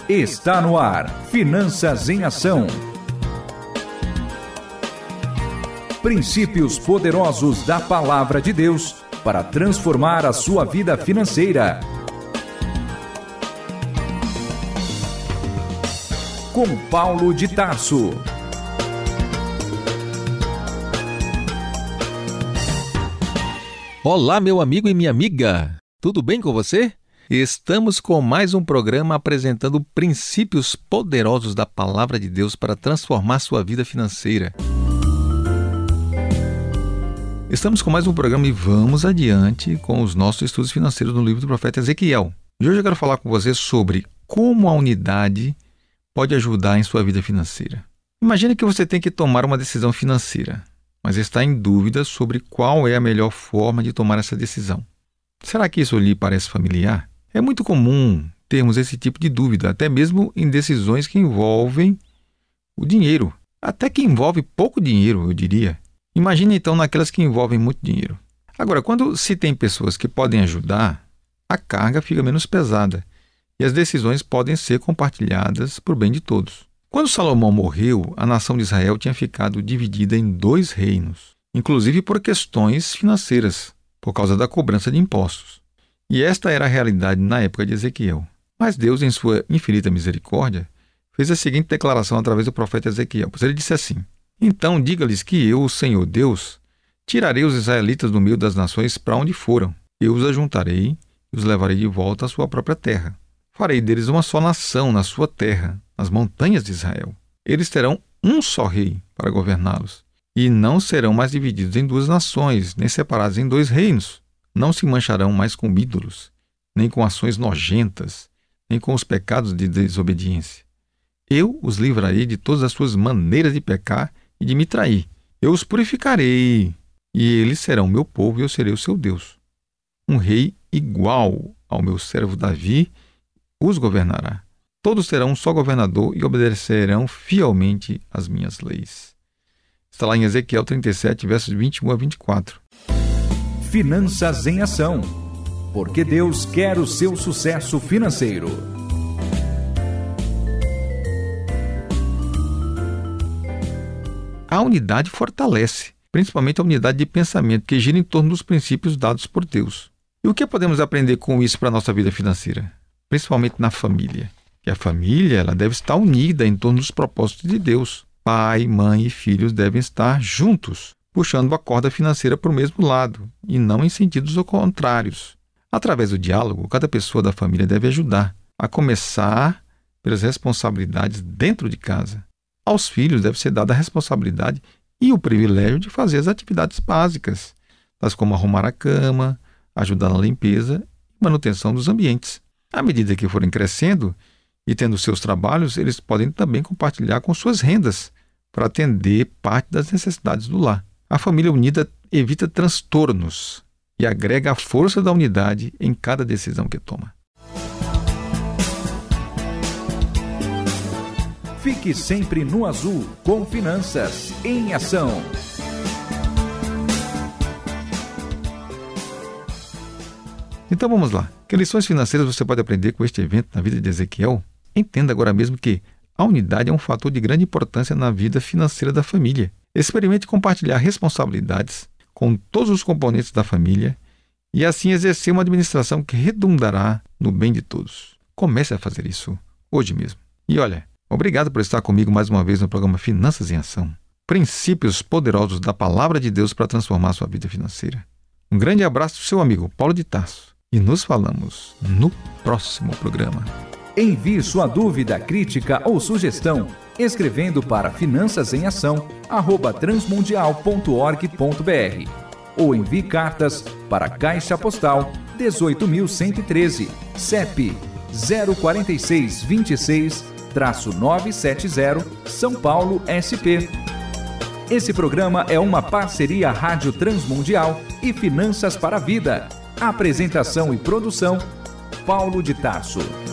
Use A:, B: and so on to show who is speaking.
A: Está no ar, Finanças em Ação. Princípios poderosos da Palavra de Deus para transformar a sua vida financeira. Com Paulo de Tarso.
B: Olá, meu amigo e minha amiga. Tudo bem com você? Estamos com mais um programa apresentando princípios poderosos da Palavra de Deus para transformar sua vida financeira. Estamos com mais um programa e vamos adiante com os nossos estudos financeiros no livro do profeta Ezequiel. E hoje eu quero falar com você sobre como a unidade pode ajudar em sua vida financeira. Imagine que você tem que tomar uma decisão financeira, mas está em dúvida sobre qual é a melhor forma de tomar essa decisão. Será que isso lhe parece familiar? É muito comum termos esse tipo de dúvida, até mesmo em decisões que envolvem o dinheiro. Até que envolve pouco dinheiro, eu diria. Imagine então naquelas que envolvem muito dinheiro. Agora, quando se tem pessoas que podem ajudar, a carga fica menos pesada e as decisões podem ser compartilhadas por bem de todos. Quando Salomão morreu, a nação de Israel tinha ficado dividida em 2 reinos, inclusive por questões financeiras, por causa da cobrança de impostos. E esta era a realidade na época de Ezequiel. Mas Deus, em sua infinita misericórdia, fez a seguinte declaração através do profeta Ezequiel. Pois ele disse assim: então diga-lhes que eu, o Senhor Deus, tirarei os israelitas do meio das nações para onde foram. Eu os ajuntarei e os levarei de volta à sua própria terra. Farei deles uma só nação na sua terra, nas montanhas de Israel. Eles terão um só rei para governá-los, e não serão mais divididos em 2 nações, nem separados em 2 reinos. Não se mancharão mais com ídolos, nem com ações nojentas, nem com os pecados de desobediência. Eu os livrarei de todas as suas maneiras de pecar e de me trair. Eu os purificarei, e eles serão meu povo e eu serei o seu Deus. Um rei igual ao meu servo Davi os governará. Todos terão um só governador e obedecerão fielmente às minhas leis. Está lá em Ezequiel 37, versos 21 a 24.
A: Finanças em Ação. Porque Deus quer o seu sucesso financeiro.
B: A unidade fortalece, principalmente a unidade de pensamento, que gira em torno dos princípios dados por Deus. E o que podemos aprender com isso para a nossa vida financeira? Principalmente na família. Que a família ela deve estar unida em torno dos propósitos de Deus. Pai, mãe e filhos devem estar juntos, puxando a corda financeira para o mesmo lado, e não em sentidos contrários. Através do diálogo, cada pessoa da família deve ajudar, a começar pelas responsabilidades dentro de casa. Aos filhos deve ser dada a responsabilidade e o privilégio de fazer as atividades básicas, tais como arrumar a cama, ajudar na limpeza e manutenção dos ambientes. À medida que forem crescendo e tendo seus trabalhos, eles podem também compartilhar com suas rendas para atender parte das necessidades do lar. A família unida evita transtornos e agrega a força da unidade em cada decisão que toma.
A: Fique sempre no azul com Finanças em Ação.
B: Então vamos lá. Que lições financeiras você pode aprender com este evento na vida de Ezequiel? Entenda agora mesmo que a unidade é um fator de grande importância na vida financeira da família. Experimente compartilhar responsabilidades com todos os componentes da família e assim exercer uma administração que redundará no bem de todos. Comece a fazer isso hoje mesmo. E olha, obrigado por estar comigo mais uma vez no programa Finanças em Ação. Princípios poderosos da Palavra de Deus para transformar sua vida financeira. Um grande abraço do seu amigo Paulo de Tarso. E nos falamos no próximo programa.
A: Envie sua dúvida, crítica ou sugestão escrevendo para finançasemAção@transmundial.org.br ou envie cartas para Caixa Postal 18.113, CEP 04626-970, São Paulo, SP. Esse programa é uma parceria Rádio Transmundial e Finanças para a Vida. Apresentação e produção, Paulo de Tarso.